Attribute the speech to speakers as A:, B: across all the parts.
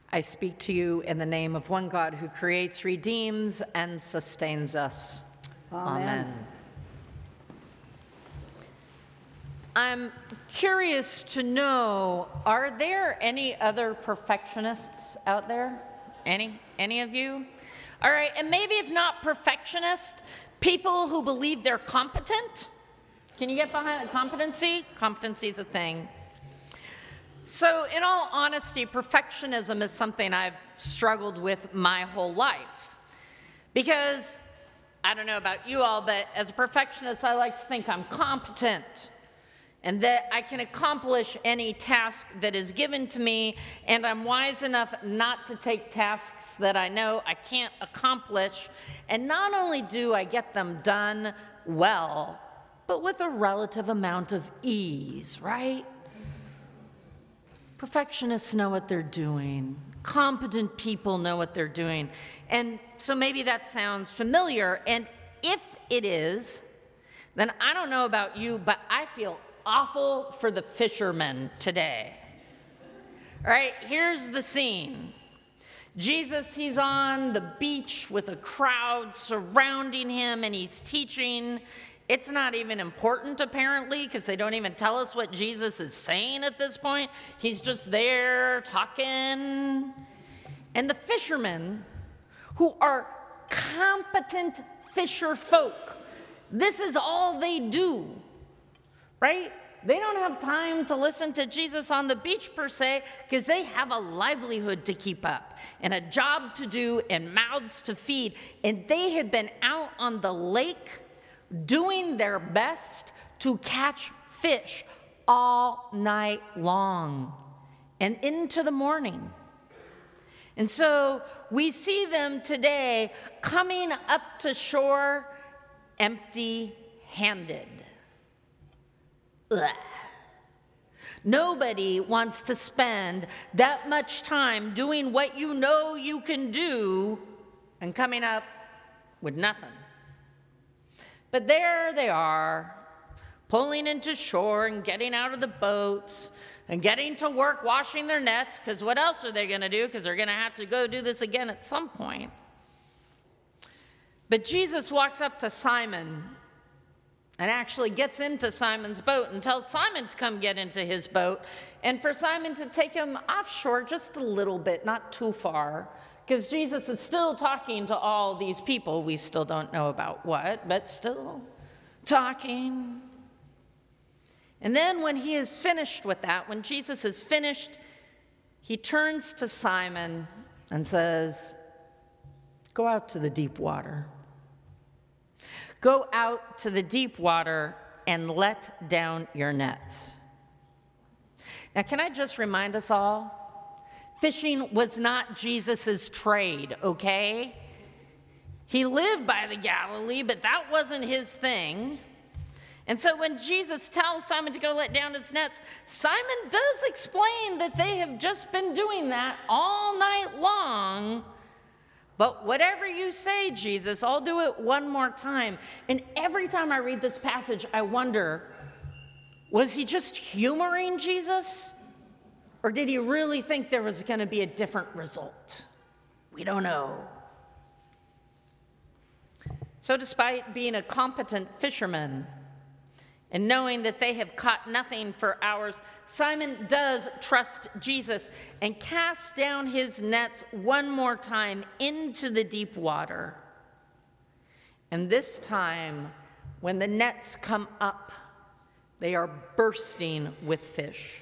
A: I speak to you in the name of one God who creates, redeems, and sustains us. Amen. I'm curious to know, are there any other perfectionists out there? Any of you? All right, and maybe if not perfectionists, people who believe they're competent? Can you get behind the competency? Competency is a thing. So in all honesty, perfectionism is something I've struggled with my whole life. Because, I don't know about you all, but as a perfectionist, I like to think I'm competent and that I can accomplish any task that is given to me, and I'm wise enough not to take tasks that I know I can't accomplish. And not only do I get them done well, but with a relative amount of ease, right? Perfectionists know what they're doing. Competent people know what they're doing. And so maybe that sounds familiar, and if it is, then I don't know about you, but I feel awful for the fishermen today. All right, here's the scene. Jesus, he's on the beach with a crowd surrounding him, and he's teaching. It's not even important, apparently, because they don't even tell us what Jesus is saying at this point. He's just there talking. And the fishermen, who are competent fisher folk, this is all they do, right? They don't have time to listen to Jesus on the beach, per se, because they have a livelihood to keep up and a job to do and mouths to feed. And they have been out on the lake doing their best to catch fish all night long and into the morning. And so we see them today coming up to shore empty-handed. Ugh. Nobody wants to spend that much time doing what you know you can do and coming up with nothing. But there they are, pulling into shore and getting out of the boats and getting to work washing their nets, because what else are they going to do? Because they're going to have to go do this again at some point. But Jesus walks up to Simon and actually gets into Simon's boat and tells Simon to come get into his boat, and for Simon to take him offshore just a little bit, not too far, because Jesus is still talking to all these people. We still don't know about what, but still talking. And then when he is finished with that, when Jesus is finished, he turns to Simon and says, "Go out to the deep water. Go out to the deep water and let down your nets." Now, can I just remind us all? Fishing was not Jesus's trade, okay? He lived by the Galilee, but that wasn't his thing. And so when Jesus tells Simon to go let down his nets, Simon does explain that they have just been doing that all night long. But whatever you say, Jesus, I'll do it one more time. And every time I read this passage, I wonder, was he just humoring Jesus? Or did he really think there was going to be a different result? We don't know. So despite being a competent fisherman and knowing that they have caught nothing for hours, Simon does trust Jesus and casts down his nets one more time into the deep water. And this time, when the nets come up, they are bursting with fish.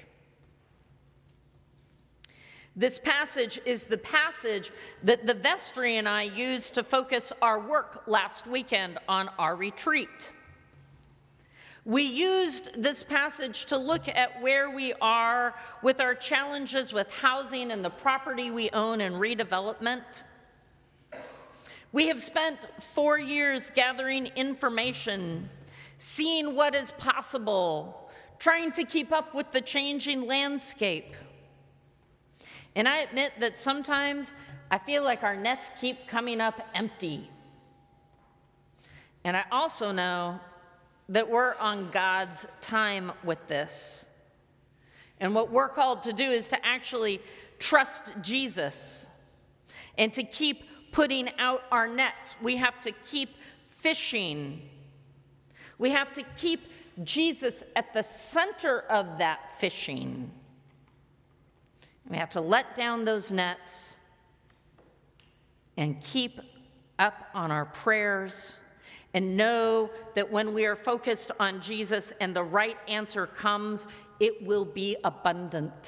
A: This passage is the passage that the vestry and I used to focus our work last weekend on our retreat. We used this passage to look at where we are with our challenges with housing and the property we own and redevelopment. We have spent 4 years gathering information, seeing what is possible, trying to keep up with the changing landscape. And I admit that sometimes I feel like our nets keep coming up empty. And I also know that we're on God's time with this. And what we're called to do is to actually trust Jesus and to keep putting out our nets. We have to keep fishing. We have to keep Jesus at the center of that fishing. We have to let down those nets and keep up on our prayers and know that when we are focused on Jesus and the right answer comes, it will be abundant.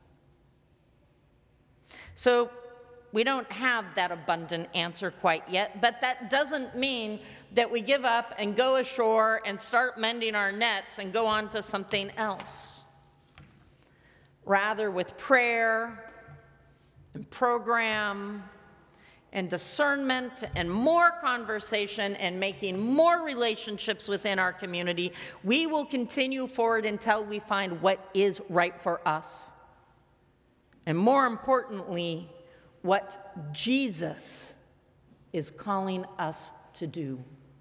A: So we don't have that abundant answer quite yet, but that doesn't mean that we give up and go ashore and start mending our nets and go on to something else. Rather, with prayer and program and discernment and more conversation and making more relationships within our community, we will continue forward until we find what is right for us. And more importantly, what Jesus is calling us to do.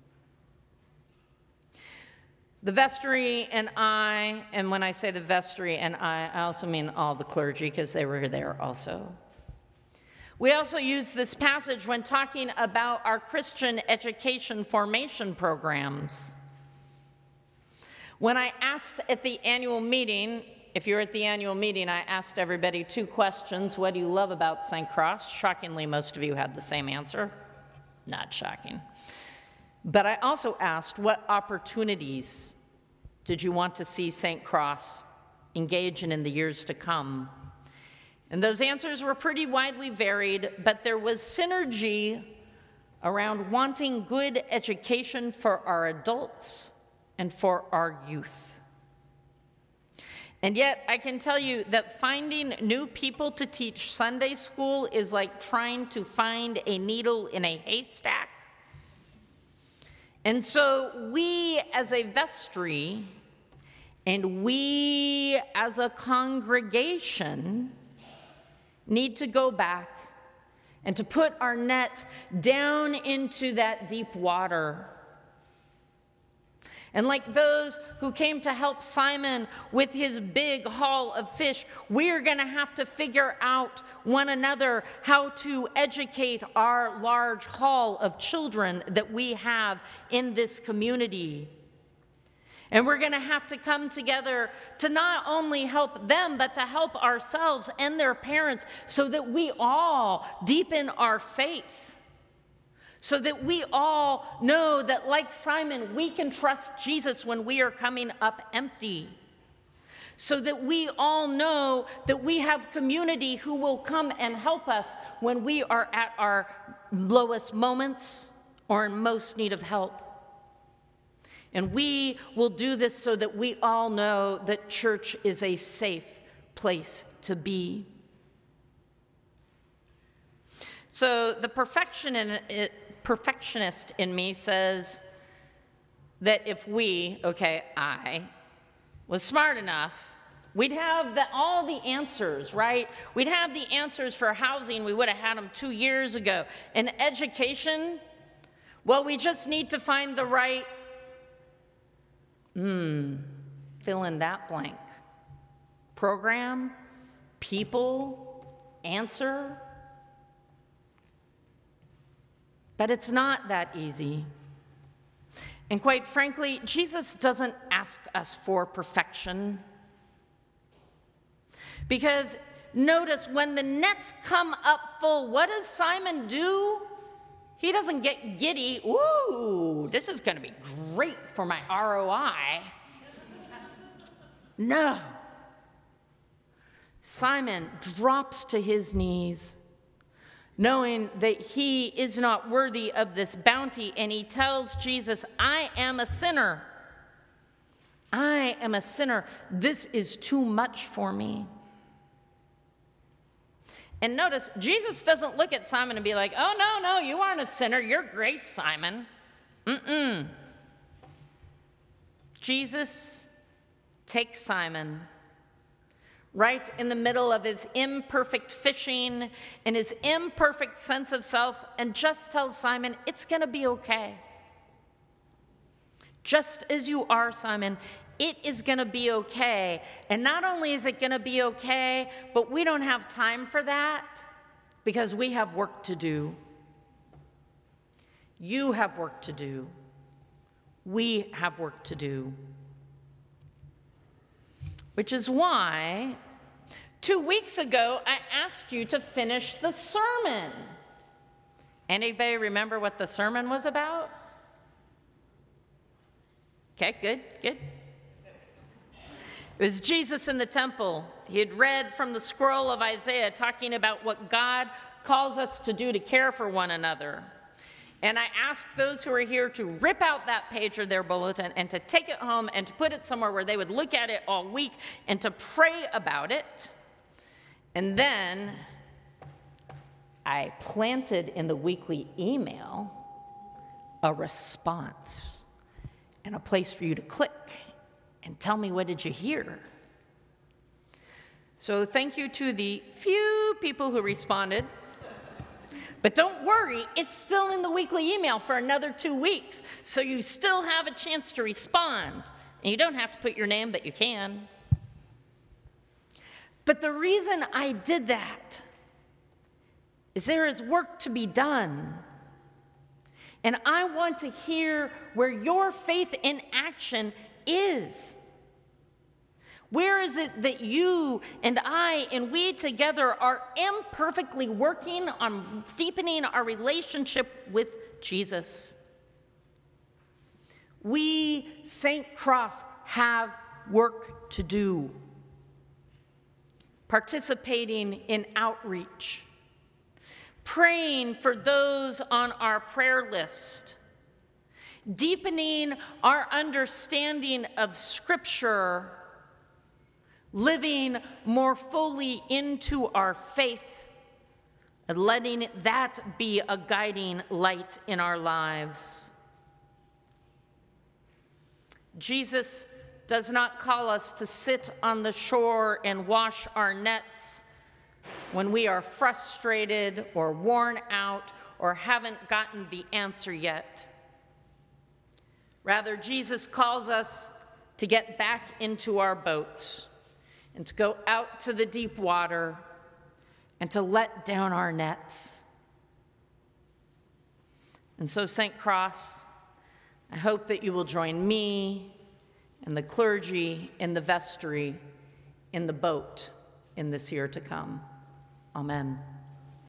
A: The vestry and I, and when I say the vestry and I also mean all the clergy because they were there also. We also use this passage when talking about our Christian education formation programs. When I asked at the annual meeting, if you're at the annual meeting, I asked everybody 2 questions. What do you love about St. Cross? Shockingly, most of you had the same answer. Not shocking. But I also asked, what opportunities did you want to see St. Cross engage in the years to come? And those answers were pretty widely varied, but there was synergy around wanting good education for our adults and for our youth. And yet, I can tell you that finding new people to teach Sunday school is like trying to find a needle in a haystack. And so we as a vestry and we as a congregation need to go back and to put our nets down into that deep water. And like those who came to help Simon with his big haul of fish, we're going to have to figure out one another how to educate our large haul of children that we have in this community. And we're going to have to come together to not only help them, but to help ourselves and their parents so that we all deepen our faith. So that we all know that, like Simon, we can trust Jesus when we are coming up empty. So that we all know that we have community who will come and help us when we are at our lowest moments or in most need of help. And we will do this so that we all know that church is a safe place to be. So the perfectionist in me says that if we, I, was smart enough, we'd have all the answers, right? We'd have the answers for housing. We would have had them 2 years ago. And education, well, we just need to find the right, fill in that blank. Program, people, answer. But it's not that easy. And quite frankly, Jesus doesn't ask us for perfection. Because notice when the nets come up full, what does Simon do? He doesn't get giddy. Ooh, this is going to be great for my ROI. No. Simon drops to his knees, knowing that he is not worthy of this bounty, and he tells Jesus, I am a sinner. I am a sinner. This is too much for me. And notice, Jesus doesn't look at Simon and be like, oh, no, you aren't a sinner. You're great, Simon. Jesus takes Simon right in the middle of his imperfect fishing and his imperfect sense of self and just tells Simon, it's going to be okay. Just as you are, Simon, it is going to be okay. And not only is it going to be okay, but we don't have time for that because we have work to do. You have work to do. We have work to do. Which is why 2 weeks ago, I asked you to finish the sermon. Anybody remember what the sermon was about? Okay, good, good. It was Jesus in the temple. He had read from the scroll of Isaiah talking about what God calls us to do to care for one another. And I asked those who are here to rip out that page of their bulletin and to take it home and to put it somewhere where they would look at it all week and to pray about it. And then I planted in the weekly email a response and a place for you to click and tell me, what did you hear? So thank you to the few people who responded. But don't worry, it's still in the weekly email for another 2 weeks. So you still have a chance to respond. And you don't have to put your name, but you can. But the reason I did that is there is work to be done. And I want to hear where your faith in action is. Where is it that you and I and we together are imperfectly working on deepening our relationship with Jesus? We, St. Cross, have work to do. Participating in outreach, praying for those on our prayer list, deepening our understanding of Scripture, living more fully into our faith, and letting that be a guiding light in our lives. Jesus does not call us to sit on the shore and wash our nets when we are frustrated or worn out or haven't gotten the answer yet. Rather, Jesus calls us to get back into our boats and to go out to the deep water and to let down our nets. And so, St. Cross, I hope that you will join me and the clergy in the vestry in the boat in this year to come. Amen.